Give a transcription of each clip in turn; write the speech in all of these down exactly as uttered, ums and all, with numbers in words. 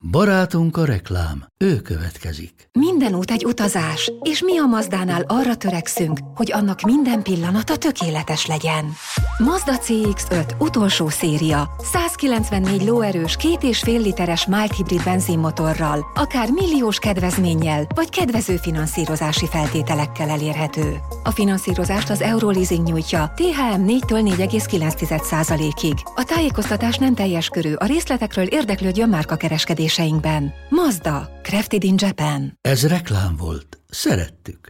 Barátunk a reklám, ő következik. Minden út egy utazás, és mi a Mazdánál arra törekszünk, hogy annak minden pillanata tökéletes legyen. Mazda cé iksz öt utolsó széria, százkilencvennégy lóerős, két és fél literes mild hibrid benzinmotorral, akár milliós kedvezménnyel, vagy kedvező finanszírozási feltételekkel elérhető. A finanszírozást az Euroleasing nyújtja té há em négytől négy egész kilenc százalékig. A tájékoztatás nem teljes körű, a részletekről érdeklődjön márkakereskedéseinkben. Mazda, crafted in Japan. Ez reklám volt. Szerettük.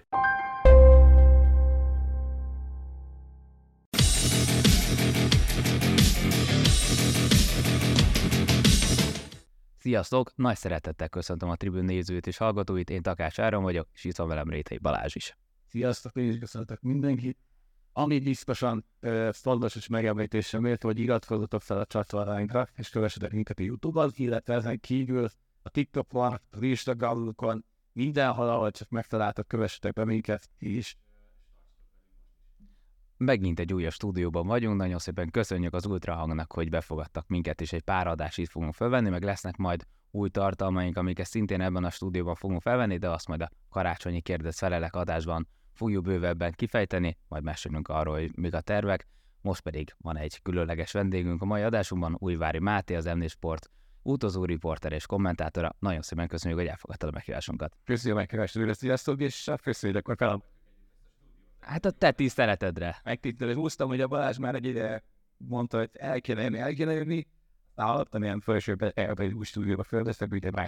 Sziasztok! Nagy szeretettel köszöntöm a Tribün nézőit és hallgatóit, én Takács Áron vagyok, és itt van velem Rétei Balázs is. Sziasztok, én is köszöntök mindenkit. Ami biztosan uh, fontos és megemlítésre méltó, hogy iratkozzatok fel a csatornáinkra, és kövessetek minket a YouTube-on, illetve ezen kívül a TikTokon, az Instagramon, mindenhol, ahol csak megtaláltok, kövessetek be minket is. Megint egy újabb stúdióban vagyunk, nagyon szépen köszönjük az Ultrahangnak, hogy befogadtak minket, és egy pár adást itt fogunk felvenni, meg lesznek majd új tartalmaink, amiket szintén ebben a stúdióban fogunk felvenni, de azt majd a karácsonyi kérdez-felelek adásban fogjuk bővebben kifejteni, majd mesélünk arról, hogy mik a tervek. Most pedig van egy különleges vendégünk a mai adásunkban, Újvári Máté, az em négy Sport utazó riporter és kommentátora. Nagyon szépen köszönjük, hogy elfogadtad a meghívásunkat. Köszönjük a meghívást, újra sziasztok, és köszönjük, akkor fel. Hát a te tiszteletedre. Megtisztelő, húztam, hogy a Balázs már egy ide mondta, hogy el kéne jönni, el kéne jönni. Hallottam ilyen felsőben, elbe új stúdióba földeszek, ugye már.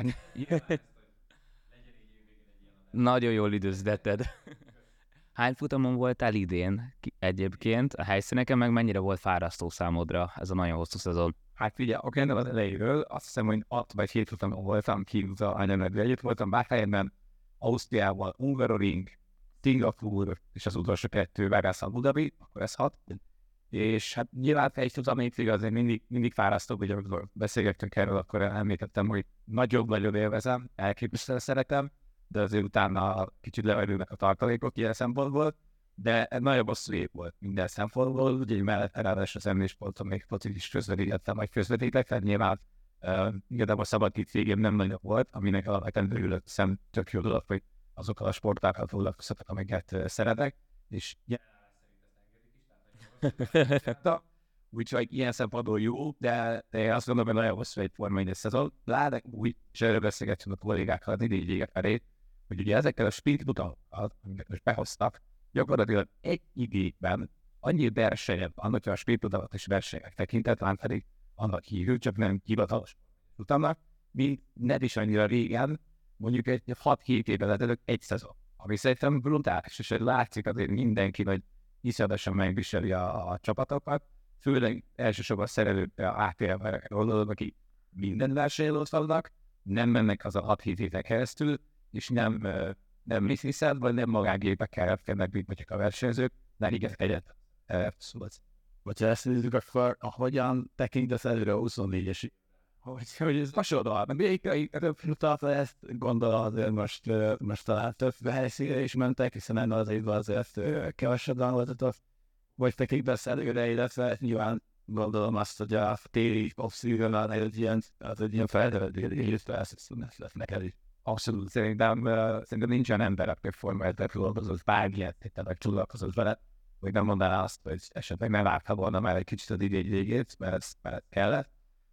Nagyon jól időzítetted. Hány futamon voltál idén egyébként? A helyszíneken meg mennyire volt fárasztó számodra ez a nagyon hosszú szezon? Hát figyelj, a kendem az elejéről, azt hiszem, hogy hat vagy hét futamon voltam kívül a hányamedve együtt voltam, Bahrainben, Ausztriával, Hungaroring, Szingapúr, és az utolsó kettő Vegas, Abu Dhabi, akkor ez hat. És hát nyilván egy futam hétvég azért mindig, mindig fárasztóbb, hogy amikor beszélgettünk erről, akkor említettem, hogy nagyon-nagyon élvezem, elképesztően szeretem, de azért utána kicsit leverülnek a tartalékok ilyen szempontból, de nagyon hosszú év volt minden szempontból, ugye mellett ráadásul az em négy Sporton még focit is közvetítettem, vagy közvetítek, tehát nyilván uh, igazából a szabad itt végén nem nagyon volt, aminek alapvetően örülök, szem tök jó dolog, hogy azokkal a sportákkal foglalkoztatok, amiket uh, szeretek, és úgyhogy ilyen szempontból jó, de, de azt gondolom, hogy nagyon hosszú egy Forma egy szezon. Ládek úgy, és erről beszélgetünk a kollégákkal az idei végek felé, hogy ugye ezekkel a sprint mutatókkal, amiket most behoztak, gyakorlatilag egy időben annyi versenyet, annak a sprint mutatót és versenyek tekintetlen pedig annak hívő, csak nem hivatalos utának, mint ne is annyira régen, mondjuk egy hat-hét évvel ezelőtt egy szezon, ami szerintem brutális, és látszik azért mindenki, hogy iszonyatosan megviseli a, a csapatokat, főleg elsősorban a szerelők, a á té el-vereket gondolod, akik minden versenyen ott vannak, nem mennek az a hat-hét éven keresztül, és nem, nem liszniszed, vagy nem magángépekkel repkednek, mint mondjuk a versenyzők, de igen, egyet szóval. Hogyha ezt nézzük, akkor hogyan tekintesz előre a huszonnégyes? Hogy, hogy ez hasonló, de még több futatva ezt gondolom azért most, most talán több helyszínre is mentek, hiszen ennek az évben azért kevesebben voltatok, vagy tekintesz előre, illetve nyilván gondolom azt, hogy a téli off-season egy ilyen, az egy ilyen feltevedő, illetve ezt lesz neked is. Abszolút, szerintem, szerintem nincsen ember, aki Forma egyben foglalkozott bármilyen, tehát foglalkozott vele, hogy nem mondaná azt, hogy esetleg nem várta volna már egy kicsit az idény végét, mert ez, mert ez kellett.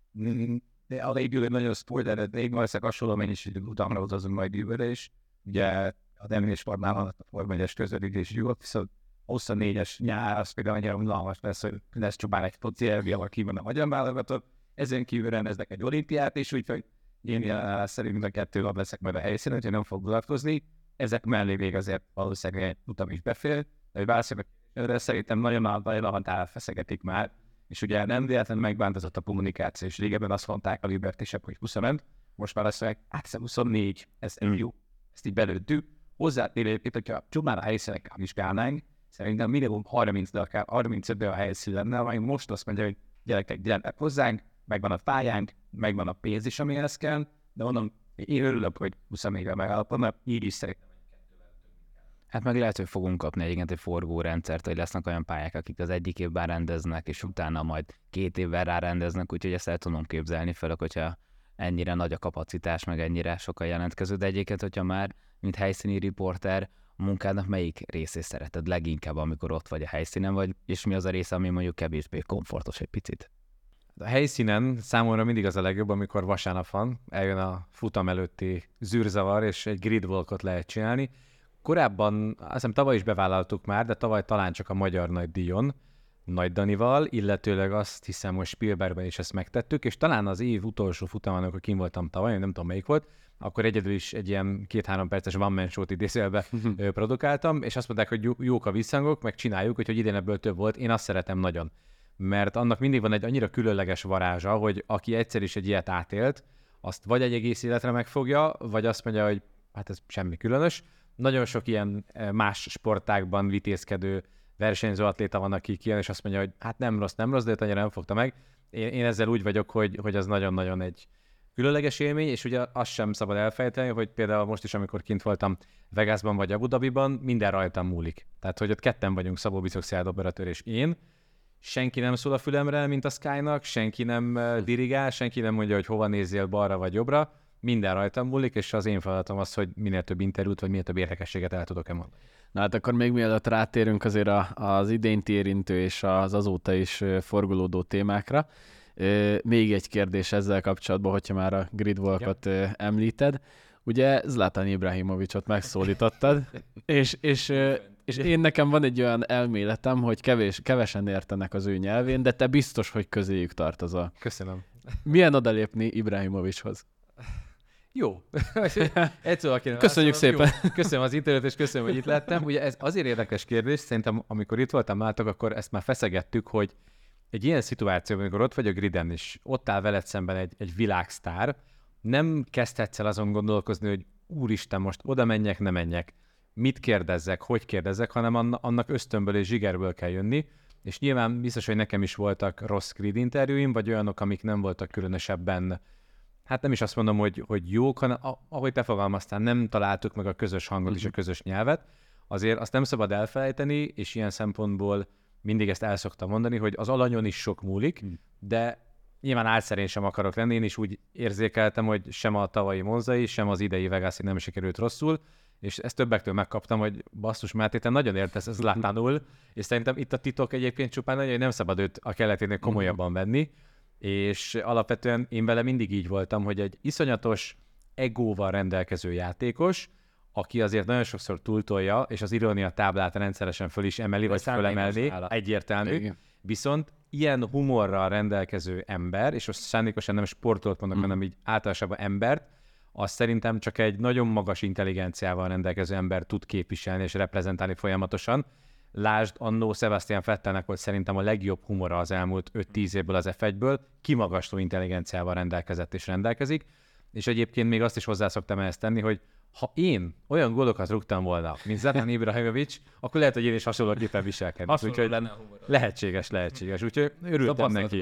De a végül egy nagyon spoiler, még valószínűleg hasonló mennyiségű utamra utazunk majd jövőre is. Ugye az em négy Sportnál van a Forma egyes közvetítési jogok, viszont huszonnégyes nyár, az például annyira unalmas lesz, hogy lesz csupán egy foci elvi, ahol kívül a magyar válogatott. Ezen kívül rendeznek egy olimpiát, és úgyhogy én szerintem a kettő nap leszek majd a helyszínen, hogy nem fog mutatkozni. Ezek mellé még azért valószínűleg egy utam is befér, de valószínűleg szerintem nagyon nagyon elfeszegetik már, és ugye nem véletlenül megváltozott a kommunikáció, és régebben azt mondták a libertések, hogy huszonöt, most már azt mondják, hát huszonnégy, ez nem jó, ezt így belőttük. Hozzátér egyébként, hogyha csupán a helyszínekkel vizsgálnánk, szerintem minimum harminc, de akár harmincöt a helyszín lenne, majd most azt mondja, hogy gyerekek, gyertek hozzánk, megvan a pályánk, megvan a pénz is, amihez kell, de mondom, én örülök, hogy huszonnégyre megállapodnak, így is szerintem. Hát meg lehet, hogy fogunk kapni egyébként egy forgórendszert, hogy lesznek olyan pályák, akik az egyik évben rendeznek, és utána majd két évvel rárendeznek, úgyhogy ezt el tudom képzelni, főleg, hogyha ennyire nagy a kapacitás, meg ennyire sokan jelentkező, de egyébként, hogyha már, mint helyszíni riporter, a munkának melyik részét szereted leginkább, amikor ott vagy a helyszínen, vagy, és mi az a része, ami mondjuk kevésbé komfortos egy picit? A helyszínen számomra mindig az a legjobb, amikor vasárnap van, eljön a futam előtti zűrzavar, és egy gridwalkot lehet csinálni. Korábban, azt hiszem tavaly is bevállaltuk már, de tavaly talán csak a Magyar Nagydíjon, Nagy Danival, illetőleg azt hiszem, hogy Spielbergben is ezt megtettük, és talán az év utolsó futamon, amikor kim voltam tavaly, nem tudom melyik volt, akkor egyedül is egy ilyen két-három perces one-man show-t idézőjelbe produkáltam, és azt mondták, hogy jók a visszhangok, meg csináljuk, hogy idén ebből több volt, én azt szeretem nagyon. Mert annak mindig van egy annyira különleges varázsa, hogy aki egyszer is egy ilyet átélt, azt vagy egy egész életre megfogja, vagy azt mondja, hogy hát ez semmi különös. Nagyon sok ilyen más sportákban vitézkedő versenyző atléta van, aki kijön, és azt mondja, hogy hát nem rossz, nem rossz, de őt annyira nem fogta meg. Én, én ezzel úgy vagyok, hogy, hogy az nagyon-nagyon egy különleges élmény, és ugye azt sem szabad elfejteni, hogy például most is, amikor kint voltam Vegasban vagy Abu Dhabiban, minden rajtam múlik. Tehát, hogy ott ketten vagyunk, Szabó Bicok Szilárd operatőr és én, senki nem szól a fülemre, mint a Sky-nak, senki nem dirigál, senki nem mondja, hogy hova nézzél, balra vagy jobbra, minden rajtam múlik, és az én feladatom az, hogy minél több interjút, vagy minél több érdekességet el tudok-e mondani. Na hát akkor még mielőtt rátérünk azért a, az idényt érintő és az azóta is forgolódó témákra, még egy kérdés ezzel kapcsolatban, hogyha már a gridwalkot ja. említed. Ugye Zlatan Ibrahimovićot megszólítottad, és, és, és én nekem van egy olyan elméletem, hogy kevés, kevesen értenek az ő nyelvén, de te biztos, hogy közéjük tartozol. Köszönöm. Milyen odalépni Ibrahimovićhoz? Jó. Egyszerűen, köszönjük szépen. Jó. Köszönöm az interjút, és köszönöm, hogy itt lettem. Ugye ez azért érdekes kérdés, szerintem amikor itt voltam nálatok, akkor ezt már feszegettük, hogy egy ilyen szituációban, amikor ott vagy a griden, és ott áll veled szemben egy, egy világsztár, nem kezdhetsz el azon gondolkozni, hogy úristen, most oda menjek, ne menjek, mit kérdezzek, hogy kérdezzek, hanem annak ösztönből és zsigerből kell jönni, és nyilván biztos, hogy nekem is voltak rossz grid interjúim, vagy olyanok, amik nem voltak különösebben, hát nem is azt mondom, hogy, hogy jók, hanem ahogy te fogalmaztál, nem találtuk meg a közös hangot uh-huh. és a közös nyelvet, azért azt nem szabad elfelejteni, és ilyen szempontból mindig ezt el szoktam mondani, hogy az alanyon is sok múlik, uh-huh. de nyilván álszerén sem akarok lenni, én is úgy érzékeltem, hogy sem a tavalyi Monzai, sem az idei Vegas nem sikerült rosszul, és ezt többektől megkaptam, hogy basszus Máté, te nagyon értesz ez Zlatanul, és szerintem itt a titok egyébként csupán nagyon, hogy nem szabad őt a keleténél komolyabban venni, és alapvetően én vele mindig így voltam, hogy egy iszonyatos egóval rendelkező játékos, aki azért nagyon sokszor túltolja, és az irónia táblát rendszeresen föl is emeli, vagy fölemelni, egyértelmű. Igen. Viszont ilyen humorral rendelkező ember, és most szándékosan nem sportolt mondok, mm. hanem így általában embert, az szerintem csak egy nagyon magas intelligenciával rendelkező ember tud képviselni és reprezentálni folyamatosan. Lásd, annó Sebastian Vettelnek volt szerintem a legjobb humora az elmúlt öt-tíz évből az ef egyből, kimagasló intelligenciával rendelkezett és rendelkezik, és egyébként még azt is hozzá szoktam ezt tenni, hogy ha én olyan gólokat rúgtam volna, mint Zlatan Ibrahimović, akkor lehet, hogy én is hasonlóképpen viselkednék. Úgyhogy lenne a humor. Lehetséges, lehetséges. Úgyhogy örültem neki.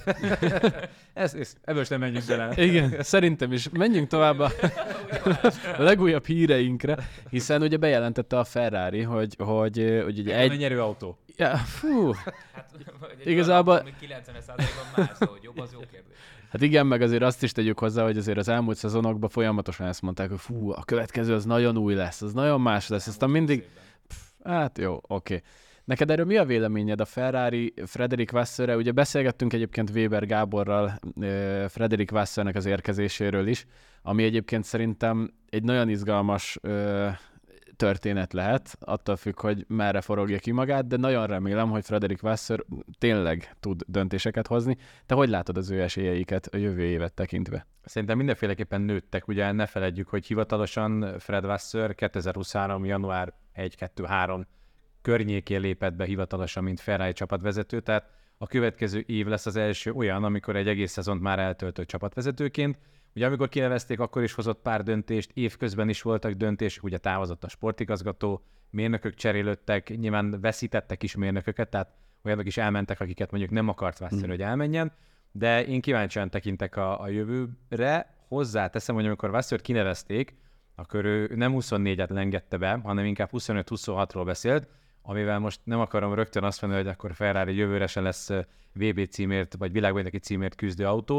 ez, ez, ebből nem menjünk bele. Igen, szerintem is. Menjünk tovább a legújabb híreinkre, hiszen ugye bejelentette a Ferrari, hogy, hogy, hogy ugye egy... egy nyerő autó. Ja, fú. Hát, igazából... Autó, kilencven százalékban más, hogy jobb, az jó kérdés. Hát igen, meg azért azt is tegyük hozzá, hogy azért az elmúlt szezonokban folyamatosan ezt mondták, hogy fú, a következő az nagyon új lesz, az nagyon más lesz, aztán mindig... Pff, hát jó, oké. Okay. Neked erről mi a véleményed a Ferrari Frederic Vasseurre? Ugye beszélgettünk egyébként Weber Gáborral Frederic Vasseurnek az érkezéséről is, ami egyébként szerintem egy nagyon izgalmas történet lehet, attól függ, hogy merre forogja ki magát, de nagyon remélem, hogy Frederic Vasseur tényleg tud döntéseket hozni. Te hogy látod az ő esélyeiket a jövő évet tekintve? Szerintem mindenféleképpen nőttek, ugye ne feledjük, hogy hivatalosan Fred Vasseur kétezer-huszonhárom. január első-kettő-három környékén lépett be hivatalosan, mint Ferrari csapatvezető, tehát a következő év lesz az első olyan, amikor egy egész szezont már eltöltött csapatvezetőként. Ugye amikor kinevezték, akkor is hozott pár döntést, évközben is voltak döntések, ugye távozott a sportigazgató, mérnökök cserélődtek, nyilván veszítettek is mérnököket, tehát olyanok is elmentek, akiket mondjuk nem akart Vasseur, mm. hogy elmenjen, de én kíváncsian tekintek a, a jövőre. Hozzáteszem, hogy amikor Vasseur kinevezték, akkor ő nem huszonnégyet lengette be, hanem inkább huszonöt-huszonhatról beszélt, amivel most nem akarom rögtön azt mondani, hogy akkor Ferrari jövőre se lesz vé bé címért, vagy világbajnoki címért küzdő autó,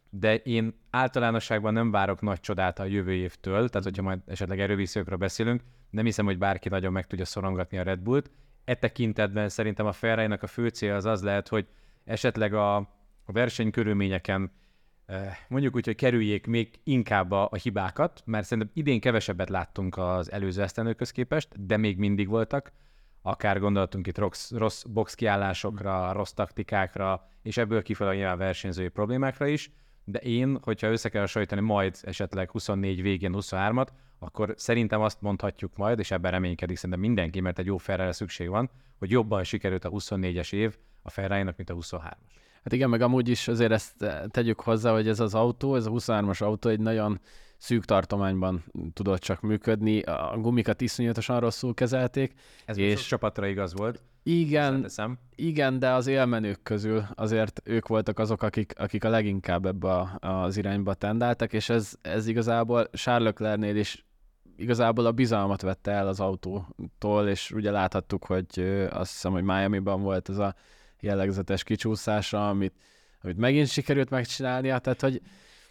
de én általánosságban nem várok nagy csodát a jövő évtől, tehát hogyha majd esetleg erőviszonyokról beszélünk, nem hiszem, hogy bárki nagyon meg tudja szorongatni a Red Bullt. E tekintetben szerintem a Ferrari-nak a fő cél az az lehet, hogy esetleg a, a versenykörülményeken mondjuk úgy, hogy kerüljék még inkább a, a hibákat, mert szerintem idén kevesebbet láttunk az előző esztendőkhöz képest, de még mindig voltak. Akár gondoltunk itt rossz, rossz box kiállásokra, rossz taktikákra, és ebből kifelé nyilván versenyzői problémákra is, de én, hogyha össze kell hasonlítani majd esetleg huszonnégy végén huszonhármat, akkor szerintem azt mondhatjuk majd, és ebben reménykedik szerintem mindenki, mert egy jó Ferrari szükség van, hogy jobban sikerült a huszonnégyes év a Ferrari-nak, mint a huszonhármas. Hát igen, meg amúgy is azért ezt tegyük hozzá, hogy ez az autó, ez a huszonhármas autó egy nagyon szűk tartományban tudott csak működni, a gumikat iszonyatosan rosszul kezelték. Ez és csapatra igaz volt. Igen, igen, de az élmenők közül azért ők voltak azok, akik, akik a leginkább ebbe a, az irányba tendáltak, és ez, ez igazából Charles Leclercnél is igazából a bizalmat vette el az autótól, és ugye láthattuk, hogy azt hiszem, hogy Miamiban volt ez a jellegzetes kicsúszása, amit, amit megint sikerült megcsinálnia, tehát hogy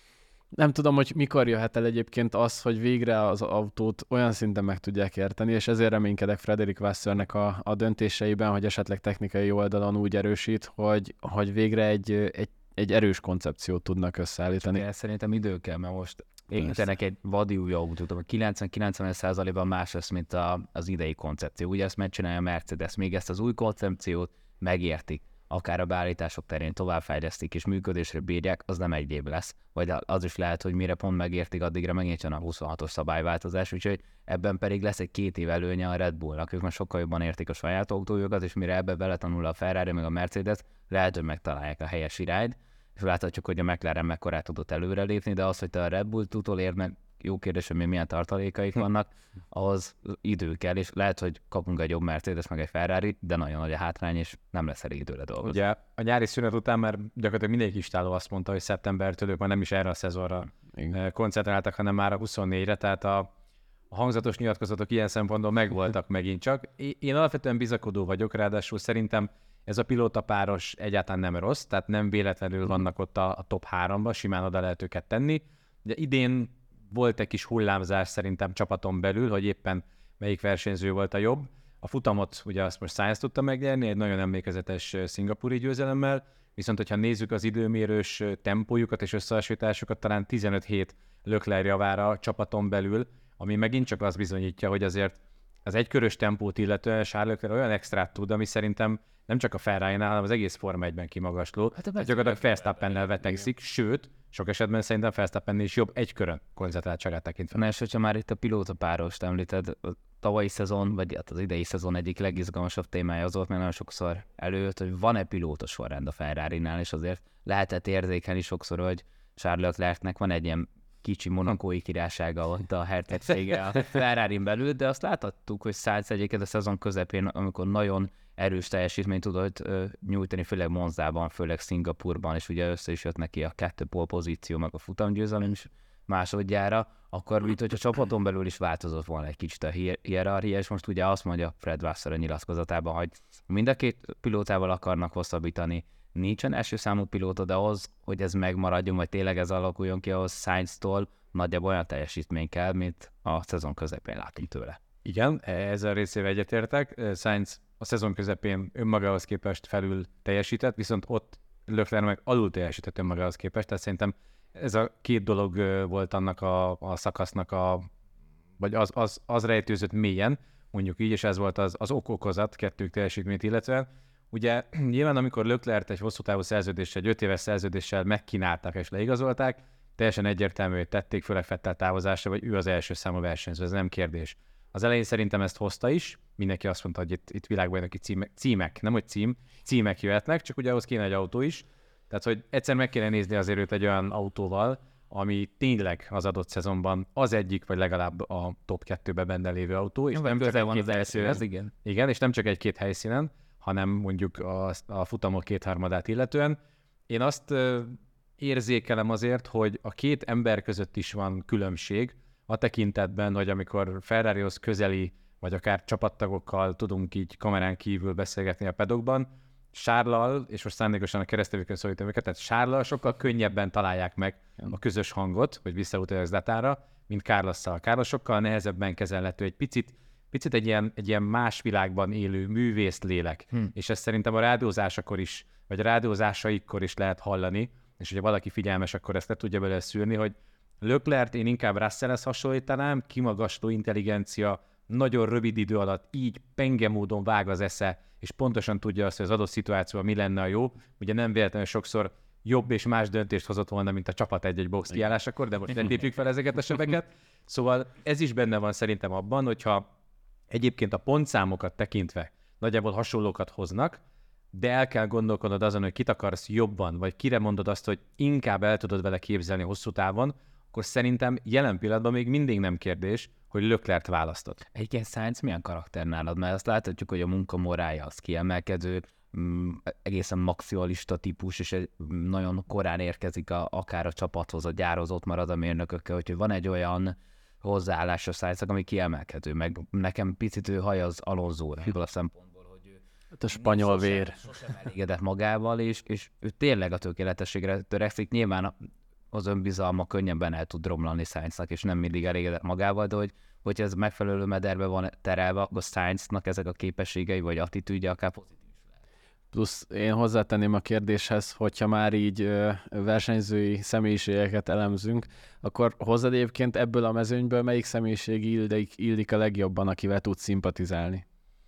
nem tudom, hogy mikor jöhet el egyébként az, hogy végre az autót olyan szinten meg tudják érteni, és ezért reménykedek Frederick Vasseurnek a, a döntéseiben, hogy esetleg technikai oldalon úgy erősít, hogy, hogy végre egy, egy, egy erős koncepciót tudnak összeállítani. Csak szerintem idő kell, mert most építenek egy vadi új autót, a kilencven-kilencven százalékban más lesz, mint a, az idei koncepció. Ugye ezt megcsinálja a Mercedes, még ezt az új koncepciót megértik, akár a beállítások terén továbbfejlesztik és működésre bírják, az nem egy év lesz. Vagy az is lehet, hogy mire pont megértik, addigra megint jön a huszonhatos szabályváltozás, úgyhogy ebben pedig lesz egy két év előnye a Red Bullnak. Ők már sokkal jobban értik a saját autójukat, és mire ebbe beletanul a Ferrari meg a Mercedes, lehet, hogy megtalálják a helyes irányt, és láthatjuk, hogy a McLaren mekkorát tudott előrelépni, de az, hogy te a Red Bull utolérnek, jó kérdés, hogy még milyen tartalékaik vannak, ahhoz idő kell, és lehet, hogy kapunk egy jobb Mercedes, meg egy Ferrari, de nagyon nagy a hátrány, és nem lesz elég időre dolgozni. Ugye a nyári szünet után már gyakorlatilag mindenki istáló azt mondta, hogy szeptembertől ők már nem is erre a szezonra Igen. koncentráltak, hanem már a huszonnégyre, tehát a, a hangzatos nyilatkozatok ilyen szempontból megvoltak megint csak. Én alapvetően bizakodó vagyok, ráadásul szerintem ez a pilótapáros egyáltalán nem rossz, tehát nem véletlenül vannak ott a, a top háromban, simán oda lehet őket tenni. Ugye idén volt egy kis hullámzás szerintem csapaton belül, hogy éppen melyik versenyző volt a jobb. A futamot ugye azt most Sainz tudta megnyerni, egy nagyon emlékezetes szingapúri győzelemmel, viszont hogyha nézzük az időmérős tempójukat és összehasonlításokat, talán tizenöt hét Leclerc javára a csapaton belül, ami megint csak azt bizonyítja, hogy azért az egykörös tempót illetően Charles Leclerc olyan extrát tud, ami szerintem nem csak a Ferrari-nál, hanem az egész Forma egyben kimagasló. Hát gyakorlatilag Verstappennel vetekszik, sőt, sok esetben szerintem Verstappennél is jobb egy körön koncentráltságát tekintve. Na és hogyha már itt a pilótapárost említed, a tavalyi szezon, vagy hát az idei szezon egyik legizgalmasabb témája az volt, mert nagyon sokszor előtt, hogy van-e pilótos sorrend a Ferrari-nál, és azért lehetett érzékelni sokszor, hogy Charles Leclercnek van egy ilyen kicsi monakói királysága ott a hercegsége a Ferrarin belül, de azt láthattuk, hogy Sainz egyébként a szezon közepén, amikor nagyon erős teljesítményt tudott ö, nyújtani, főleg Monzában, főleg Szingapurban, és ugye össze is jött neki a kettő pole pozíció, meg a futamgyőzelem is másodjára, akkor mint hogy a csapaton belül is változott volna egy kicsit a hier- hierarchia, és most ugye azt mondja Fred Vasseur a nyilatkozatában, hogy mind a két pilótával akarnak hosszabbítani, nincsen első számú pilóta, de ahhoz, hogy ez megmaradjon, vagy tényleg ez alakuljon ki, ahhoz Sainztól nagyjából olyan teljesítmény kell, mint a szezon közepén látunk tőle. Igen, ezzel részével egyetértek. Sainz a szezon közepén önmagához képest felül teljesített, viszont ott Leclerc meg alul teljesített önmagához képest, tehát szerintem ez a két dolog volt annak a, a szakasznak, a, vagy az, az, az rejtőzött mélyen, mondjuk így, és ez volt az, az ok-okozat kettők teljesítményt illetően. Ugye nyilván, amikor Leclerc egy hosszú távú szerződéssel, egy öt éves szerződéssel megkínálták és leigazolták, teljesen egyértelmű, hogy tették, főleg Vettel távozásra, vagy ő az első számú versenyző, ez nem kérdés. Az elején szerintem ezt hozta is, mindenki azt mondta, hogy itt, itt világbajnoki címek, címek, nem hogy cím, címek jöhetnek, csak ugye ahhoz kéne egy autó is. Tehát, hogy egyszer meg kéne nézni azért őt egy olyan autóval, ami tényleg az adott szezonban az egyik, vagy legalább a top kettőben benne lévő autó, és ja, nem csak van az első, ez igen. Igen, és nem csak egy-két helyszínen, hanem mondjuk a, a futamok kétharmadát illetően. Én azt uh, érzékelem azért, hogy a két ember között is van különbség, a tekintetben, hogy amikor Ferrarihoz közeli, vagy akár csapattagokkal tudunk így kamerán kívül beszélgetni a pedokban, Sárlal, és most szándékosan a keresztevőkön szólítom őket, tehát Sárlal sokkal könnyebben találják meg a közös hangot, hogy visszautaljak Zlatára, mint Carlosszal. Carlos sokkal nehezebben kezelhető, egy picit, picit egy, ilyen, egy ilyen más világban élő művész lélek. Hm. És ezt szerintem a rádiózásakor is, vagy a rádiózásaikkor is lehet hallani, és hogyha valaki figyelmes, akkor ezt le tudja belőle szűrni, hogy Leclerc én inkább Russellhez hasonlítanám, kimagasló intelligencia, nagyon rövid idő alatt így penge módon vág az esze, és pontosan tudja azt, hogy az adott szituációban mi lenne a jó. Ugye nem véletlenül sokszor jobb és más döntést hozott volna, mint a csapat egy-egy box kiállásakor, de most nem lépjük fel ezeket a sebeket. Szóval ez is benne van szerintem abban, hogyha egyébként a pontszámokat tekintve nagyjából hasonlókat hoznak, de el kell gondolkodnod azon, hogy kit akarsz jobban, vagy kire mondod azt, hogy inkább el tudod vele képzelni hosszú távon, akkor szerintem jelen pillanatban még mindig nem kérdés, hogy Leclerc választott. Egyébként Sainz milyen karakter nálad? Mert azt láthatjuk, hogy a munkamorálja az kiemelkedő, mm, egészen maximalista típus, és egy, nagyon korán érkezik a, akár a csapathoz, a gyárhoz, ott marad a mérnökökkel, úgyhogy van egy olyan hozzáállás a Sainznak, ami kiemelkedő, meg nekem picit ő haj az Alonso-ra, ebből a szempontból, hogy ő hát a spanyol sosem, vér. Sosem elégedett magával, és, és ő tényleg a tökéletességre törekszik. Nyilván az önbizalma könnyebben el tud romlani Sainznak, és nem mindig elégedett magával, de hogy, hogy ez megfelelő mederbe van terelve, akkor Sainznak ezek a képességei, vagy attitűdje akár pozitív is lehet. Plusz én hozzátenném a kérdéshez, hogyha már így ö, versenyzői személyiségeket elemzünk, akkor hozzád egyébként ebből a mezőnyből melyik személyiség illik, illik a legjobban, akivel tudsz szimpatizálni?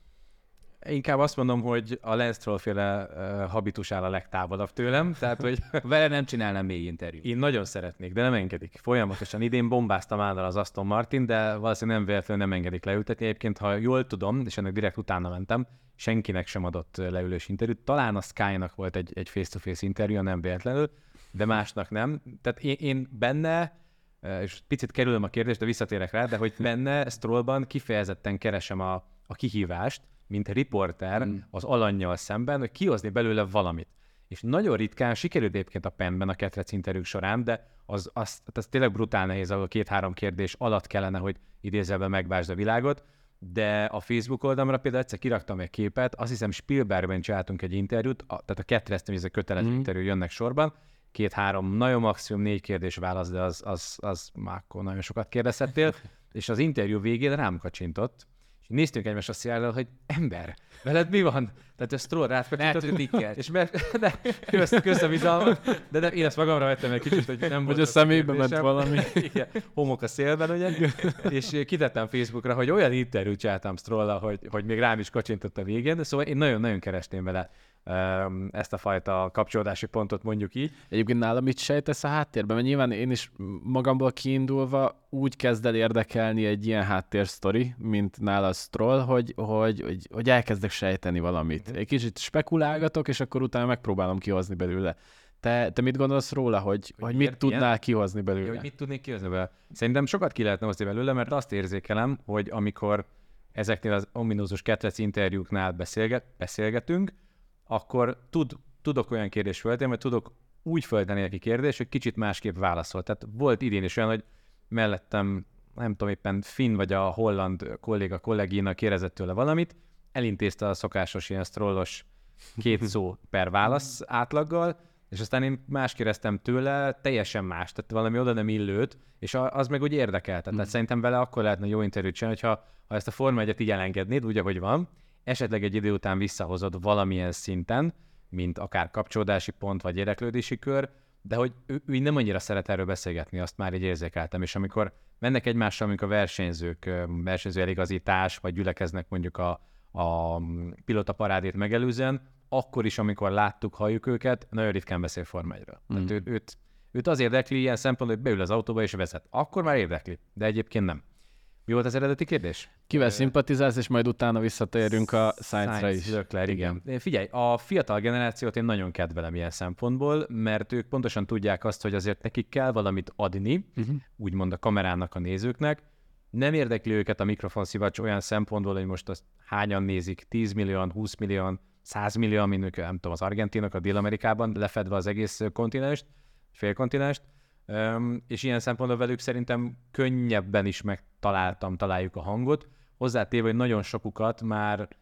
Inkább azt mondom, hogy a Lance Stroll-féle uh, habitus áll a legtávolabb tőlem, tehát hogy vele nem csinálnám még interjút. Én nagyon szeretnék, de nem engedik. Folyamatosan idén bombáztam állal az Aston Martin, de valószínűleg nem véletlenül nem engedik leültetni. Egyébként, ha jól tudom, és ennek direkt utána mentem, senkinek sem adott leülős interjút. Talán a Sky-nak volt egy, egy face-to-face interjú, nem véletlenül, de másnak nem. Tehát én, én benne, és picit kerülöm a kérdést, de visszatérek rá, de hogy benne Strollban kifejezetten keresem a, a kihívást, mint riporter mm. az alannyal szemben, hogy kihozni belőle valamit. És nagyon ritkán sikerült egyébként a Penben a ketrec interjúk során, de az, az, az tényleg brutál nehéz, ahol két-három kérdés alatt kellene, hogy idézőjelben megvásd a világot, de a Facebook oldalamra például egyszer kiraktam egy képet, azt hiszem Spielbergben csináltunk egy interjút, a, tehát a ketrec, ez a kötelező mm. interjú jönnek sorban, két-három, nagyon maximum négy kérdés válasz, de az, az, az már akkor nagyon sokat kérdezhettél, és az interjú végén rám kacsintott, néztünk egymásra széllel, hogy ember, veled mi van? Tehát ezt Stroll rátkacsintott, és mert, de, kösz a bizalmat, de nem, én ezt magamra vettem egy kicsit, hogy nem volt. Hogy a szemébe ment valami. Igen, homok a szélben, ugye? És kitettem Facebookra, hogy olyan interjút csináltam Stroll-al, hogy, hogy még rám is kacsintott a végén, de szóval én nagyon-nagyon keresném vele ezt a fajta kapcsolódási pontot, mondjuk így. Egyébként nálam mit sejtesz a háttérben? Mert nyilván én is magamból kiindulva úgy kezd el érdekelni egy ilyen háttérsztori, mint nála Stroll, hogy, hogy, hogy, hogy elkezdek sejteni valamit. Egy kicsit spekulálgatok, és akkor utána megpróbálom kihozni belőle. Te, te mit gondolsz róla, hogy, hogy, hogy mit tudnál ilyen? kihozni belőle? Ja, hogy mit tudnék kihozni belőle? Szerintem sokat ki lehetne hozni belőle, mert azt érzékelem, hogy amikor ezeknél az ominózus ketrec interjúknál beszélget, beszélgetünk, akkor tud, tudok olyan kérdést föltenni, vagy tudok úgy föltenni neki kérdést, hogy kicsit másképp válaszol. Tehát volt idén is olyan, hogy mellettem, nem tudom éppen finn vagy a holland kolléga kollégina kérdezett tőle valamit, elintézte a szokásos ilyen strollos két szó per válasz átlaggal, és aztán én más kérdeztem tőle, teljesen más, tehát valami oda nem illőt, és az meg úgy érdekel. Tehát mm. szerintem vele akkor lehetne jó interjút csinálni, hogyha ha ezt a Forma egyet így elengednéd, úgy, ahogy van, esetleg egy idő után visszahozod valamilyen szinten, mint akár kapcsolódási pont, vagy érdeklődési kör, de hogy ő, ő nem annyira szeret erről beszélgetni, azt már így érzékeltem, és amikor mennek egymással, amikor a versenyzők, versenyző eligazítás, vagy gyülekeznek mondjuk a, a pilóta parádét megelőzően, akkor is, amikor láttuk, halljuk őket, nagyon ritkán beszél Forma egyről. Mm. Tehát ő, őt, őt az érdekli ilyen szempontból, hogy beül az autóba és vezet. Akkor már érdekli, de egyébként nem. Mi volt az eredeti kérdés? Kivel uh, szimpatizálsz, és majd utána visszatérünk a Sainzra is. Leclerc, igen. igen. Figyelj, a fiatal generációt én nagyon kedvelem ilyen szempontból, mert ők pontosan tudják azt, hogy azért nekik kell valamit adni, uh-huh. úgymond a kamerának, a nézőknek. Nem érdekli őket a mikrofonszivacs olyan szempontból, hogy most azt hányan nézik, tíz millióan, húsz millióan, száz millióan, mint nem tudom, az argentinok a Dél-Amerikában, lefedve az egész kontinenst, félkontinenst. Um, és ilyen szempontból velük szerintem könnyebben is megtaláltam, találjuk a hangot. Hozzátéve, hogy nagyon sokukat már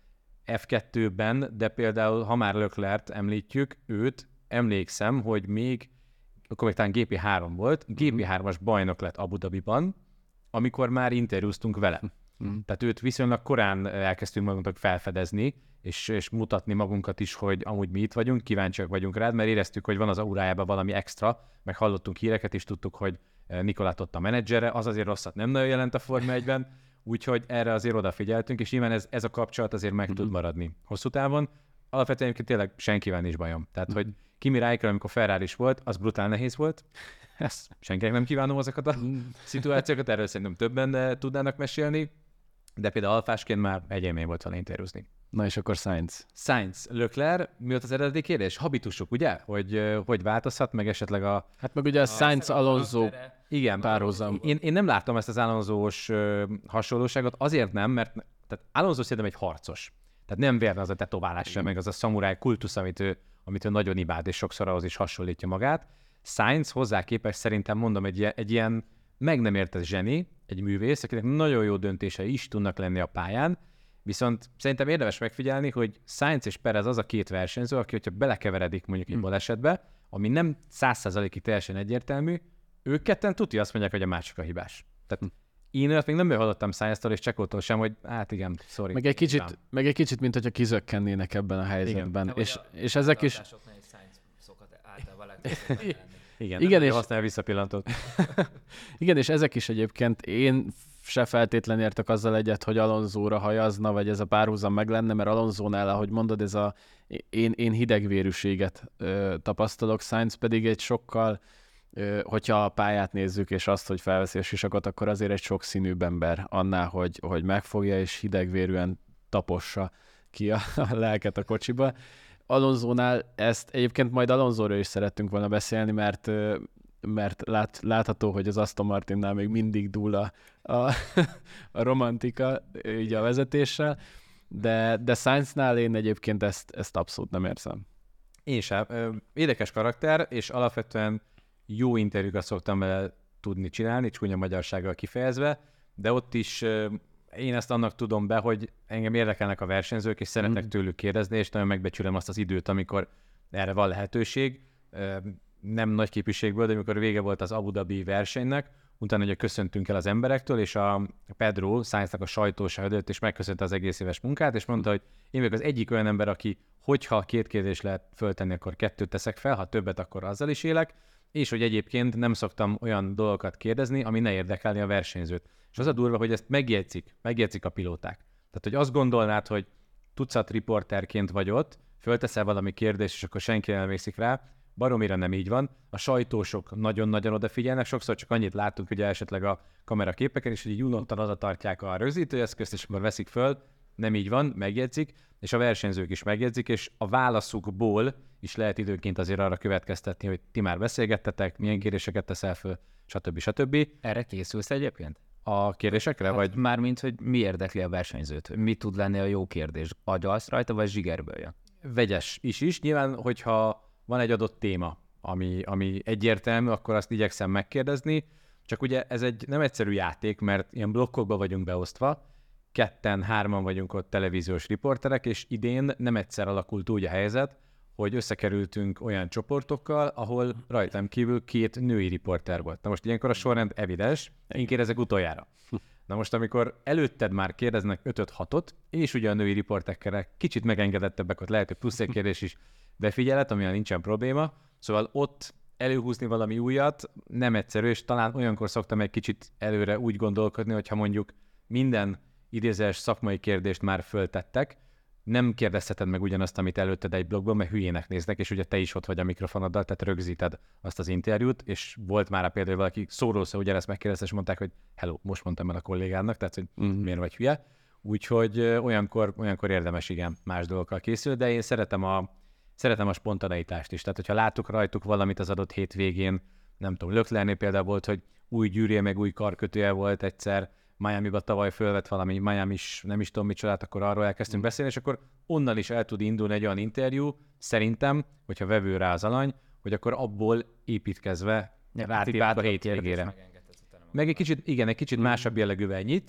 ef kettőben, de például, ha már Leclerc említjük, őt emlékszem, hogy még, akkor még talán gé pé három volt, gé pé hármas bajnok lett Abu Dhabiban, amikor már interjúztunk vele. Mm. Tehát őt viszonylag korán elkezdtünk magunknak felfedezni, és, és mutatni magunkat is, hogy amúgy mi itt vagyunk, kíváncsiak vagyunk rád, mert éreztük, hogy van az aurájában valami extra, meg hallottunk híreket, és tudtuk, hogy Nikolát ott a menedzsere, az azért rosszat nem nagyon jelent a Forma egyben, úgyhogy erre azért odafigyeltünk, és nyilván ez, ez a kapcsolat azért meg mm-hmm. tud maradni hosszú távon. Alapvetően tényleg senkivel nincs bajom. Tehát, mm-hmm. hogy Kimi Räikkönen, amikor Ferrari is volt, az brutál nehéz volt. Ezt senkinek nem kívánom azokat a szituációkat, erről szerintem többen tudnának mesélni, de például alfásként már egy élmény volt vele interjúzni. Na és akkor Sainz. Sainz, Leclerc, mi volt az eredeti kérdés? Habitusuk, ugye? Hogy hogy változhat, meg esetleg a... Hát meg ugye a, a Sainz Alonso igen, párhuzam. Én, én nem láttam ezt az Alonso-s hasonlóságot, azért nem, mert tehát Alonso szerintem egy harcos. Tehát nem vérne az a tetoválás sem, meg az a szamuráj kultusz, amit ő, amit ő nagyon imád, és sokszor ahhoz is hasonlítja magát. Sainz hozzá képest szerintem mondom egy, egy ilyen meg nem értett zseni, egy művész, akinek nagyon jó döntései is tudnak lenni a pályán, viszont szerintem érdemes megfigyelni, hogy Sainz és Perez az a két versenyző, aki, hogyha belekeveredik mondjuk egy balesetbe, ami nem száz százalékig teljesen egyértelmű, ők ketten tuti azt mondják, hogy a másik a hibás. Tehát hm. én olyat még nem hallottam Sainztól és Csekótól sem, hogy hát igen, sorry. Meg egy kicsit, meg egy kicsit mint hogyha kizökkennének ebben a helyzetben. És, a, és ezek is... Igen, igen, és használja visszapillantót. Igen, és ezek is egyébként én se feltétlen értek azzal egyet, hogy Alonsóra hajazna, vagy ez a párhuzam meg lenne, mert Alonsónál, ahogy mondod, ez a én, én hidegvérűséget ö, tapasztalok, Sainz pedig egy sokkal, ö, hogyha a pályát nézzük, és azt, hogy felveszi a sisakot, akkor azért egy sokszínűbb ember annál, hogy, hogy megfogja, és hidegvérűen tapossa ki a, a lelket a kocsiba. Alonsónál ezt egyébként majd Alonsóról is szerettünk volna beszélni, mert, mert lát, látható, hogy az Aston Martinnál még mindig dúl a, a, a romantika így a vezetéssel, de, de Sainznál én egyébként ezt, ezt abszolút nem érzem. Én sem. Érdekes karakter, és alapvetően jó interjúkat szoktam vele tudni csinálni, csúnya magyarsággal kifejezve, de ott is én ezt annak tudom be, hogy engem érdekelnek a versenyzők, és szeretnek mm. tőlük kérdezni, és nagyon megbecsülöm azt az időt, amikor erre van lehetőség. Nem nagy képviségből, de amikor vége volt az Abu Dhabi versenynek, utána ugye köszöntünk el az emberektől, és a Pedro, Sainznak a sajtósa ödött, és megköszönte az egész éves munkát, és mondta, hogy én vagyok az egyik olyan ember, aki, hogyha két kérdést lehet föltenni, akkor kettőt teszek fel, ha többet, akkor azzal is élek, és hogy egyébként nem szoktam olyan dolgokat kérdezni, ami ne érdekelni a versenyzőt. És az a durva, hogy ezt megjegyzik, megjegyzik a pilóták. Tehát, hogy azt gondolnád, hogy tucat riporterként vagy ott, fölteszel valami kérdést, és akkor senki nem emlékszik rá, baromira nem így van. A sajtósok nagyon-nagyon odafigyelnek, sokszor csak annyit látunk ugye esetleg a kameraképeken, és hogy így unottan oda tartják a rögzítőeszközt, és akkor veszik föl, nem így van, megjegyzik, és a versenyzők is megjegyzik, és a válaszukból is lehet időnként azért arra következtetni, hogy ti már beszélgettetek, milyen kérdéseket teszel föl, stb. stb. Erre készülsz egyébként? A kérdésekre? Hát vagy mármint, hogy mi érdekli a versenyzőt? Mi tud lenni a jó kérdés? Agyalsz rajta, vagy zsigerből jön? Vegyes is is. Nyilván, hogyha van egy adott téma, ami, ami egyértelmű, akkor azt igyekszem megkérdezni. Csak ugye ez egy nem egyszerű játék, mert ilyen blokkokba vagyunk beosztva, ketten, hárman vagyunk ott televíziós riporterek, és idén nem egyszer alakult úgy a helyzet, hogy összekerültünk olyan csoportokkal, ahol rajtam kívül két női riporter volt. Na most ilyenkor a sorrend evidens, én kérdezek utoljára. Na most, amikor előtted már kérdeznek ötöt-hatot, és ugye a női riportekkel kicsit megengedettebbek, ott lehet, hogy plusz egy kérdés is befigyelet, amivel nincsen probléma, szóval ott előhúzni valami újat nem egyszerű, és talán olyankor szoktam egy kicsit előre úgy gondolkodni, hogyha mondjuk minden idézős szakmai kérdést már föltettek, nem kérdezheted meg ugyanazt, amit előtted egy blogban, mert hülyének néznek, és ugye te is ott vagy a mikrofonoddal, tehát rögzíted azt az interjút, és volt már a például valaki szóról szó ugyanezt megkérdezte, és mondták, hogy hello, most mondtam el a kollégádnak, tehát hogy mm. miért vagy hülye. Úgyhogy olyankor, olyankor érdemes igen más dolgokkal készülni, de én szeretem a, szeretem a spontaneitást is. Tehát, hogyha láttuk rajtuk valamit az adott hétvégén, nem tudom, Leclercnél például volt, hogy új gyűrűje, meg új karkötője volt egyszer, Miami-ba tavaly fölvett valami, Miami is, nem is tudom micsodát, akkor arról elkezdtünk beszélni, és akkor onnan is el tud indulni egy olyan interjú, szerintem, hogyha vevő rá az alany, hogy akkor abból építkezve rátérünk a hétvégére. Meg egy kicsit, igen, egy kicsit másabb jellegűvel nyitsz,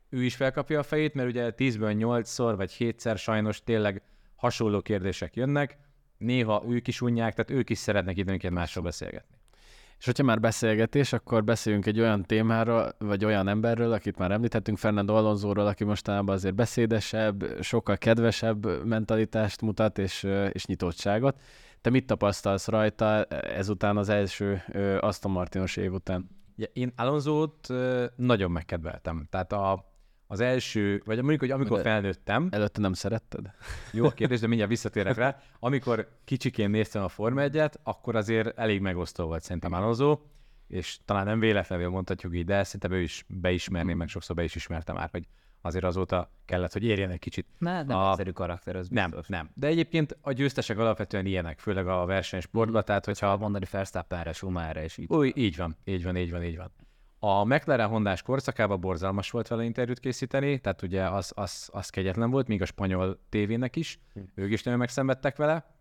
ő is felkapja a fejét, mert ugye tízből nyolcszor vagy hétszer sajnos tényleg hasonló kérdések jönnek, néha ők is unják, tehát ők is szeretnek időnként másról beszélgetni. És hogyha már beszélgetés, akkor beszéljünk egy olyan témáról, vagy olyan emberről, akit már említettünk, Fernando Alonsóról, aki mostanában azért beszédesebb, sokkal kedvesebb mentalitást mutat, és, és nyitottságot. Te mit tapasztalsz rajta ezután, az első Aston Martinos év után? Ja, én Alonsót nagyon megkedveltem. Tehát a, az első, vagy mondjuk, hogy amikor felnőttem... Előtte nem szeretted? Jó a kérdés, de mindjárt visszatérek rá. Amikor kicsikén néztem a Forma egyet, akkor azért elég megosztó volt szerintem Alonso, és talán nem véletlenül mondhatjuk így, de szerintem ő is beismerné, meg sokszor be is ismerte már, hogy azért azóta kellett, hogy érjen egy kicsit. Ne, nem a... egyszerű karakter, az Nem, biztos. nem. De egyébként a győztesek alapvetően ilyenek, főleg a versenysportban, tehát hogyha... Mondani Verstappenre, Schumacherre és így. Új, így van, így van, így van, így van. A McLaren Hondás korszakában borzalmas volt vele interjút készíteni, tehát ugye az, az, az kegyetlen volt, még a spanyol tévének is, hm. ők is nagyon megszenvedtek vele,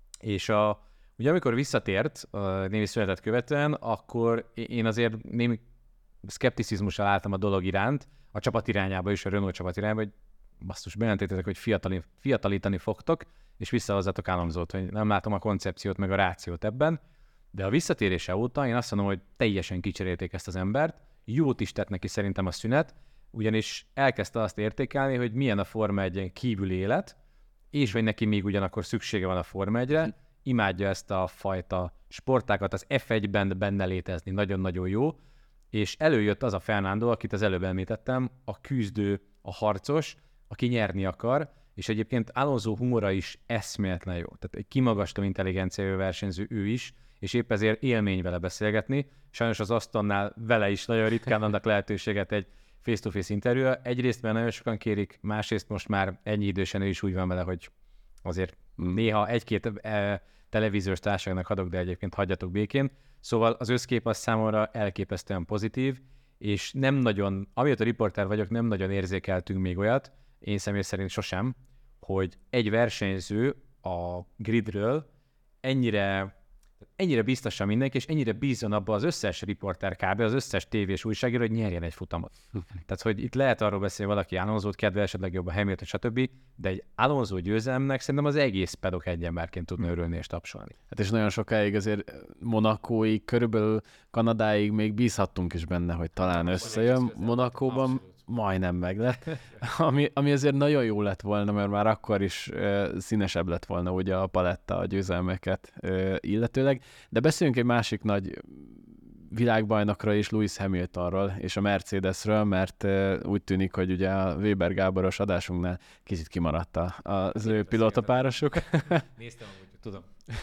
és a, ugye amikor visszatért a némi születet követően, akkor én azért némi szkepticizmussal álltam a dolog iránt, a csapat irányába is, a Renault csapat irányába, hogy basszus, bejelentettek, hogy fiatali, fiatalítani fogtok, és visszahozzatok Alonsót, hogy nem látom a koncepciót, meg a rációt ebben. De a visszatérése óta én azt mondom, hogy teljesen kicserélték ezt az embert, jót is tett neki szerintem a szünet, ugyanis elkezdte azt értékelni, hogy milyen a Forma egyen kívüli élet, és hogy neki még ugyanakkor szüksége van a Forma egyre, imádja ezt a fajta sportákat, az ef egyben benne létezni, nagyon-nagyon jó, és előjött az a Fernando, akit az előbb említettem, a küzdő, a harcos, aki nyerni akar, és egyébként Alonso humora is eszméletlen jó. Tehát egy kimagasló intelligenciájú versenyző ő is, és épp ezért élmény vele beszélgetni. Sajnos az Astonnál vele is nagyon ritkán adnak lehetőséget egy face-to-face interjúra. Egyrészt, mert nagyon sokan kérik, másrészt most már ennyi idősen ő is úgy van vele, hogy azért néha egy-két e, televíziós társaságnak adok, de egyébként hagyjatok békén. Szóval az összkép az számomra elképesztően pozitív, és nem nagyon, amióta riporter vagyok, nem nagyon érzékeltünk még olyat, én személy szerint sosem, hogy egy versenyző a gridről ennyire ennyire biztosan mindenki, és ennyire bízjon abba az összes riporter kb., az összes tévés újságíró, hogy nyerjen egy futamot. Tehát, hogy itt lehet arról beszélni, valaki Alonsót kedvel, esetleg jobb a Hamilton, stb., de egy Alonso győzelemnek szerintem az egész pedok egy emberként tudna örülni és tapsolni. Hát és nagyon sokáig azért Monakóig, körülbelül Kanadáig még bízhattunk is benne, hogy talán összejön. Monakóban majdnem meg lett, ami, ami azért nagyon jó lett volna, mert már akkor is uh, színesebb lett volna ugye a paletta a győzelmeket uh, illetőleg. De beszéljünk egy másik nagy világbajnokra is, Lewis Hamiltonról és a Mercedesről, mert uh, úgy tűnik, hogy ugye a Weber Gáboros adásunknál kicsit kimaradt az ő pilótapárosuk. Néztem amúgy, tudom.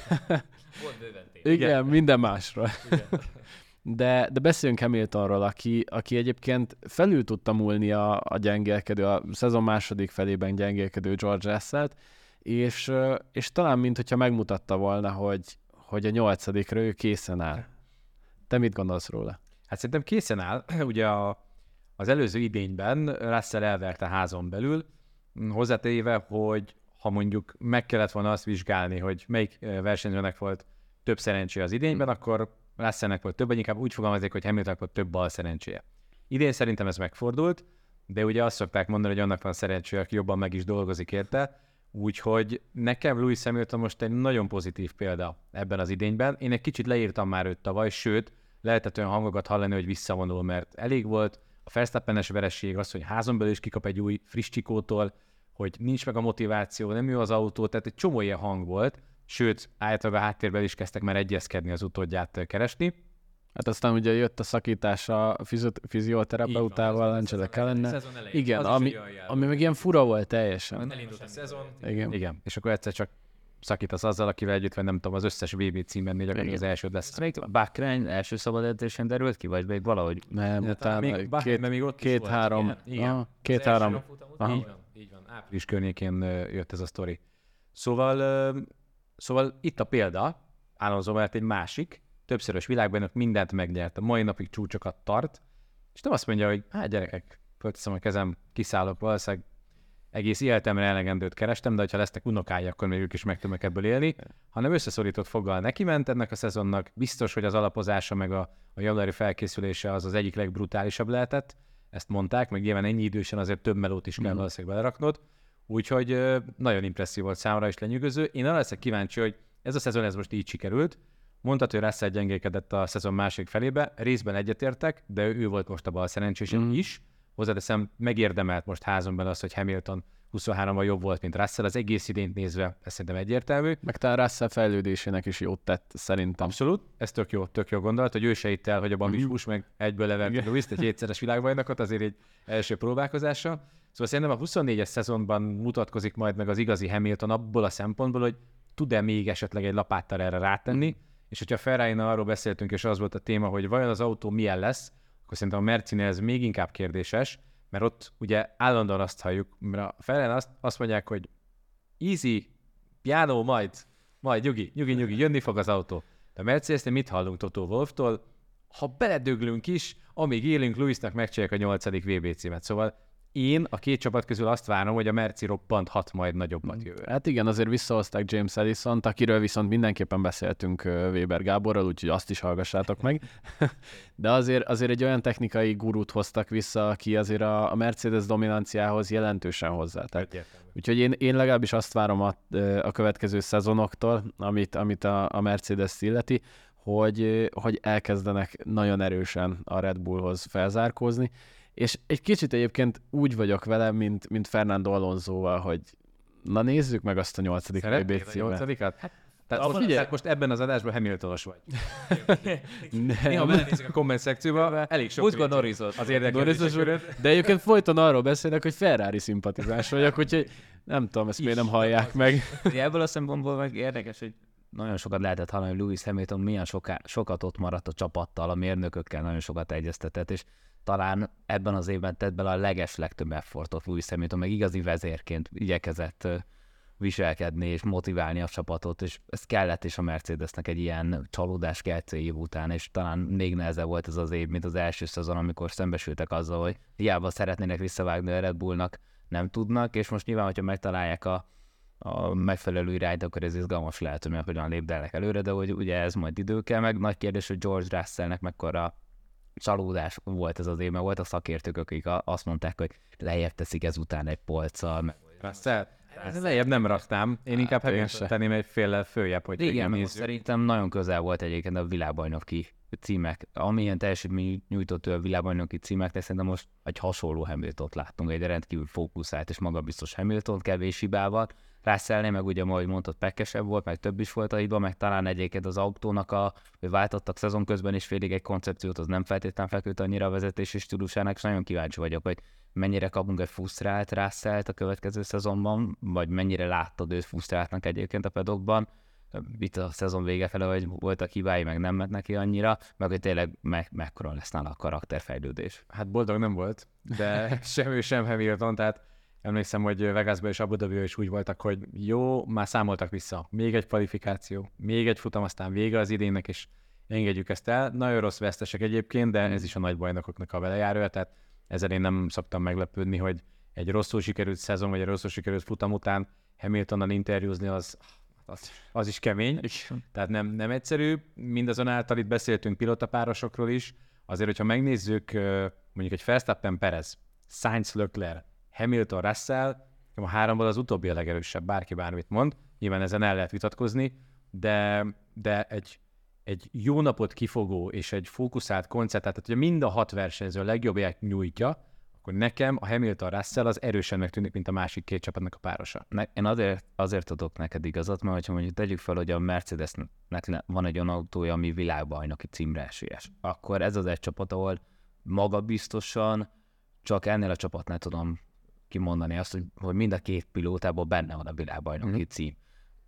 Volt bőven téma. Igen, Igen, minden másról. Igen. De, de beszéljünk Hamiltonról, aki, aki egyébként felül tudta múlni a, a gyengélkedő, a szezon második felében gyengélkedő George Russellt, és, és talán mintha megmutatta volna, hogy, hogy a nyolcadikra ő készen áll. Te mit gondolsz róla? Hát szerintem készen áll. Ugye a, az előző idényben Russell elverte házon belül, hozzátéve, hogy ha mondjuk meg kellett volna azt vizsgálni, hogy melyik versenyzőnek volt több szerencsé az idényben, hmm. akkor Russellnek volt több, vagy inkább úgy fogalmazik, hogy Hamiltonnak volt több bal szerencséje. Idén szerintem ez megfordult, de ugye azt szokták mondani, hogy annak van szerencséje, aki jobban meg is dolgozik érte, úgyhogy nekem Lewis Hamilton most egy nagyon pozitív példa ebben az idényben. Én egy kicsit leírtam már őt tavaly, sőt, lehetett olyan hangokat hallani, hogy visszavonul, mert elég volt a Verstappen-es vereség az, hogy házon belül is kikap egy új friss csikótól, hogy nincs meg a motiváció, nem jó az autó, tehát egy csomó ilyen hang volt, sőt, általában a háttérben is kezdtek már egyezkedni az utódját keresni. Hát aztán ugye jött a szakítás a fizioterapeutával, Angela Kellennel. Igen, ami, ami meg ilyen fura volt teljesen. Elindult a szezon. Igen. Igen, és akkor egyszer csak szakítasz azzal, akivel együtt, vagy nem tudom, az összes vé bé címben még az elsőd lesz. Még Bahrein első szabad edzésen derült ki, vagy még valahogy? Nem, utána még, két, még ott két-három. Két-három. Így van, így van. Április környékén jött ez a sztori. Szóval, szóval itt a példa, Alonso mellett egy másik, többszörös világbajnok, mindent megnyert, a mai napig csúcsokat tart, és nem azt mondja, hogy hát gyerekek, fölteszem a kezem, kiszállok, valószínűleg egész életemre elegendőt kerestem, de ha lesznek unokái, akkor még ők is meg tudnak ebből élni, hanem összeszorított foggal neki ment ennek a szezonnak, biztos, hogy az alapozása meg a, a januári felkészülése az az egyik legbrutálisabb lehetett ezt mondták, meg nyilván ennyi idősen azért több melót is kell mm. valószínűleg beleraknod, úgyhogy ö, nagyon impresszív volt számomra és lenyűgöző. Én arra leszek kíváncsi, hogy ez a szezon ez most így sikerült. Mondtad, hogy Russell gyengélkedett a szezon másik felébe, részben egyetértek, de ő volt most a bal szerencsés mm. is. Hozzáteszem, megérdemelt most házon belül az, hogy Hamilton huszonhárommal jobb volt, mint Russell, az egész idényt nézve, ez szerintem egyértelmű. Meg talán Russell fejlődésének is jót tett, szerintem. Abszolút, ez tök jó, tök jó gondolat, hogy ő se itt el, hogy a Bambis hús meg egyből levert Lewis-t, egy hétszeres világbajnokot, azért egy első próbálkozása. Szóval szerintem a huszonnégyes szezonban mutatkozik majd meg az igazi Hamilton abból a szempontból, hogy tud-e még esetleg egy lapáttal erre rátenni, és hogyha a Ferrari-nál arról beszéltünk, és az volt a téma, hogy vajon az autó milyen lesz, akkor szerintem a Mercinél ez még inkább kérdéses, mert ott ugye állandóan azt halljuk, mert a Ferrari azt, azt mondják, hogy easy, piano, majd, majd nyugi, nyugi, nyugi, jönni fog az autó. De a Mercedesnél mit hallunk Toto Wolftól? Ha beledöglünk is, amíg élünk, Lewisnak megcsinálják a nyolcadik vé bé címet. Szóval én a két csapat közül azt várom, hogy a Merci roppanthat majd nagyobbat jövőre. Hát igen, azért visszahozták James Ellison-t, akiről viszont mindenképpen beszéltünk Weber Gáborral, úgyhogy azt is hallgassátok meg. De azért, azért egy olyan technikai gurút hoztak vissza, aki azért a, a Mercedes dominanciához jelentősen hozzátett. Úgyhogy én, én legalábbis azt várom a, a következő szezonoktól, amit, amit a, a Mercedes illeti, hogy, hogy elkezdenek nagyon erősen a Red Bullhoz felzárkózni. És egy kicsit egyébként úgy vagyok vele, mint, mint Fernando Alonsoval, hogy na nézzük meg azt a nyolcadik vé bé címet. a nyolcadikat? Hát, tehát, most, figyelj, tehát most ebben az adásban Hamiltonos vagy. Néha belenézzük a komment szekcióba, elég sok Húzgod Norrisot. Az érdeklődések. De egyébként folyton arról beszélnek, hogy Ferrari szimpatizás vagyok, úgyhogy nem tudom, ezt miért nem hallják meg. Ebből a szempontból meg érdekes, hogy nagyon sokat lehetett hallani, hogy Lewis Hamilton milyen soká, sokat ott maradt a csapattal, a mérnökökkel, nagyon sokat egyeztetett, és talán ebben az évben tett bele a leges legtöbb effortot Lewis Hamilton, meg igazi vezérként igyekezett viselkedni és motiválni a csapatot, és ez kellett is a Mercedesnek egy ilyen csalódás kelcé év után, és talán még nehezebb volt ez az év, mint az első szezon, amikor szembesültek azzal, hogy hiába szeretnének visszavágni a Red Bullnak, nem tudnak, és most nyilván, hogyha megtalálják a, a megfelelő irányt, akkor ez izgalmas lehet, hogy hogyan lépdelnek előre, de hogy ugye ez majd idő kell, meg nagy kérdés, hogy George Russellnek mekkora csalódás volt ez az év, mert volt a szakértők, akik azt mondták, hogy lejjebb teszik ezután egy polccal. Russell? Lejjebb nem raktam. Én inkább Hamilton tenném egy féllel följebb, hogy igen, nézzük. Szerintem nagyon közel volt egyébként a világbajnoki címek. Amilyen teljesítmény nyújtott ő a világbajnoki címek, de szerintem most egy hasonló Hamiltont láttunk, egy rendkívül fókuszált és magabiztos Hamilton kevés hibával. Russellnél meg ugye, ahogy mondtad, pekkesebb volt, meg több is volt a hiba, meg talán egyébként az autónak, a, hogy váltottak szezon közben is félig egy koncepciót, az nem feltétlenül feküdt annyira a vezetési stílusának, és nagyon kíváncsi vagyok, hogy mennyire kapunk egy frusztrált Russellt a következő szezonban, vagy mennyire láttad őt frusztráltnak egyébként a pedokban. Itt a szezon vége fele, hogy voltak hibái, meg nem ment neki annyira, meg hogy tényleg me- mekkora lesz nála a karakterfejlődés. Hát boldog nem volt, de sem ő, sem Hamilton, tehát emlékszem, hogy Vegasban és Abu Dhabiban is úgy voltak, hogy jó, már számoltak vissza. Még egy kvalifikáció, még egy futam, aztán vége az idénnek, és engedjük ezt el. Nagyon rossz vesztesek egyébként, de ez is a nagy bajnokoknak a velejárója, tehát ezzel én nem szoktam meglepődni, hogy egy rosszul sikerült szezon, vagy egy rosszul sikerült futam után Hamiltonnal interjúzni, az, az, az is kemény. Tehát nem, nem egyszerű. Mindazonáltal itt beszéltünk pilotapárosokról is. Azért, hogyha megnézzük mondjuk egy Verstappen Perez, Sainz Leclerc, Hamilton Russell, a háromból az utóbbi a legerősebb, bárki bármit mond. Nyilván ezen el lehet vitatkozni, de, de egy, egy jó napot kifogó és egy fókuszált koncentrált, tehát hogyha mind a hat versenyző a legjobbját nyújtja, akkor nekem a Hamilton Russell az erősen megtűnik, mint a másik két csapatnak a párosa. Ne, én azért, azért adok neked igazat, mert hogyha mondjuk tegyük fel, hogy a Mercedesnek van egy olyan autója, ami világbajnoki címre esélyes, akkor ez az egy csapat, ahol magabiztosan csak ennél a csapatnál tudom kimondani azt, hogy, hogy mind a két pilótából benne van a világbajnoki mm-hmm. cím.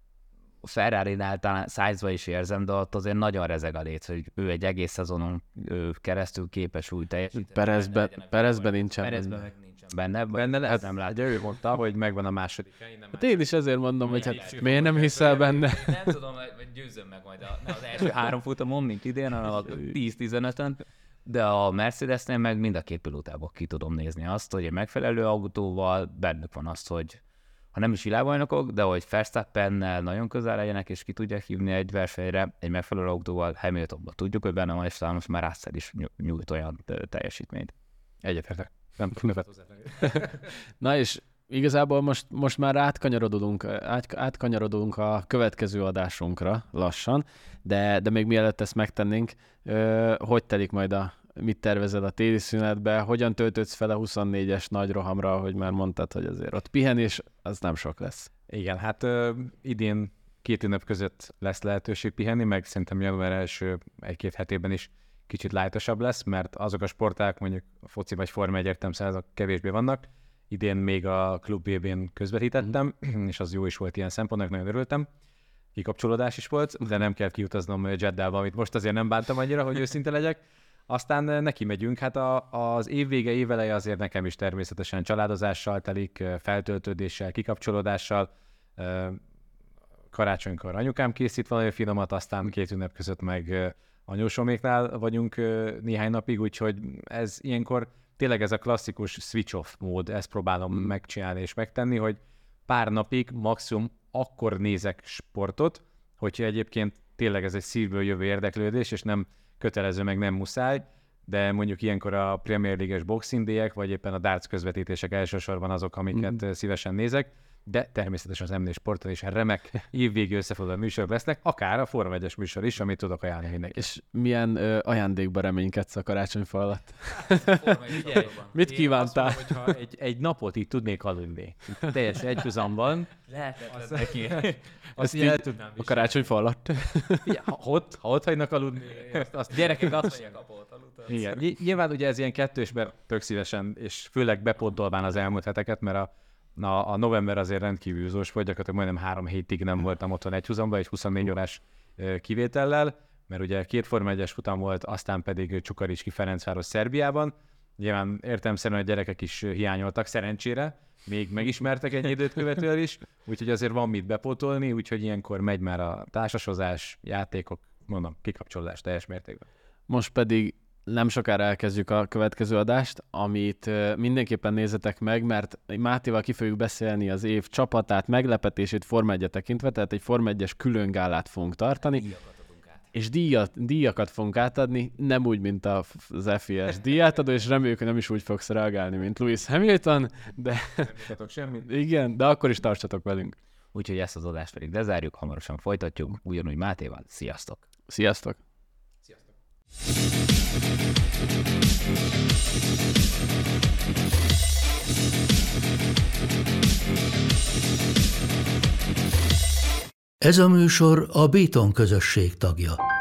A Ferrari-nál talán Sainzba is érzem, de ott azért nagyon rezeg a léc, hogy ő egy egész szezonon keresztül képes úgy teljesíteni. Perezben, Perezben nincsen. Perezben meg nincsen benne. Benne lehet, nem látja, ő mondta, hogy megvan a második. Hát én is ezért mondom, hogy hát miért nem hiszel benne? Nem tudom, hogy győzöm meg majd a, az első három futamon, mint idén, hanem a tíz-tizenötön. De a Mercedesnél meg mind a két pilótából ki tudom nézni azt, hogy egy megfelelő autóval bennük van azt, hogy ha nem is világbajnokok, de hogy Verstappennel nagyon közel legyenek, és ki tudják hívni egy versenyre, egy megfelelő autóval Hamiltonban tudjuk, hogy benne van, és talán most már Russell is nyújt olyan teljesítményt. Egyetértek. Nem többet hozzátenni. Na és igazából most, most már átkanyarodunk, át, átkanyarodunk a következő adásunkra lassan, de, de még mielőtt ezt megtennénk, ö, hogy telik majd a, mit tervezed a téli szünetbe, hogyan töltődsz fel a huszonnégyes nagy rohamra, ahogy már mondtad, hogy azért ott pihenés, az nem sok lesz. Igen, hát ö, idén két ünnep között lesz lehetőség pihenni, meg szerintem január első egy-két hetében is kicsit lájtosabb lesz, mert azok a sporták, mondjuk a foci vagy Forma egy értelemszerűen azok kevésbé vannak. Idén még a Klub bé bén közvetítettem, mm. és az jó is volt ilyen szempontnak, nagyon örültem. Kikapcsolódás is volt, de nem kell kiutaznom Jeddába, amit most azért nem bántam annyira, hogy őszinte legyek. Aztán neki megyünk, hát a, az év vége, éveleje azért nekem is természetesen családozással telik, feltöltődéssel, kikapcsolódással. Karácsonykor anyukám készít valami finomat, aztán két ünnep között meg anyósoméknál vagyunk néhány napig, úgyhogy ez ilyenkor tényleg ez a klasszikus switch-off mód, ezt próbálom mm. megcsinálni és megtenni, hogy pár napig maximum akkor nézek sportot, hogyha egyébként tényleg ez egy szívből jövő érdeklődés, és nem kötelező, meg nem muszáj, de mondjuk ilyenkor a Premier League-es Boxing Day-ek, vagy éppen a darts közvetítések elsősorban azok, amiket mm. szívesen nézek, de természetesen az em négy Sporton is remek évvégi összefoglaló műsorok lesznek, akár a Forma egyes műsor is, amit tudok ajánlani mindenki. És milyen ö, ajándékba reménykedsz a karácsonyfa alatt? Mit kívántál? Azt mondom, hogyha egy, egy napot így tudnék aludni, teljes egyhuzamban, Lehetetlen neki. azt így el tudnám a karácsonyfa alatt. Ja, ha, ott, ha ott hagynak aludni, azt, azt gyerekek azt... Igen, nyilván ugye ez ilyen kettősben tök szívesen, és főleg bepótolván az elmúlt heteket, mert a Na, a november azért rendkívül zós volt, gyakorlatilag majdnem három hétig nem voltam otthon egyhuzamban, egy huszonnégy órás kivétellel, mert ugye két Forma egyes futam volt, aztán pedig Csukaricski Ferencváros Szerbiában. Nyilván értelemszerűen a gyerekek is hiányoltak, szerencsére, még megismertek egy időt követően is, úgyhogy azért van mit bepótolni, úgyhogy ilyenkor megy már a társasozás, játékok, mondom, kikapcsolódás teljes mértékben. Most pedig nem sokára elkezdjük a következő adást, amit mindenképpen nézzetek meg, mert Mátéval ki fogjuk beszélni az év csapatát, meglepetését Forma egyet tekintve, tehát egy Forma egyes külön gálát fogunk tartani, és díjat, díjakat fogunk átadni, nem úgy, mint az ef i es díjátadó, és reméljük, hogy nem is úgy fogsz reagálni, mint Lewis Hamilton, de nem semmit. Igen, de akkor is tartsatok velünk. Úgyhogy ezt az adást pedig lezárjuk, hamarosan folytatjuk, ugyanúgy Mátéval. Sziasztok! Sziasztok! Ez a műsor a Béton közösség tagja.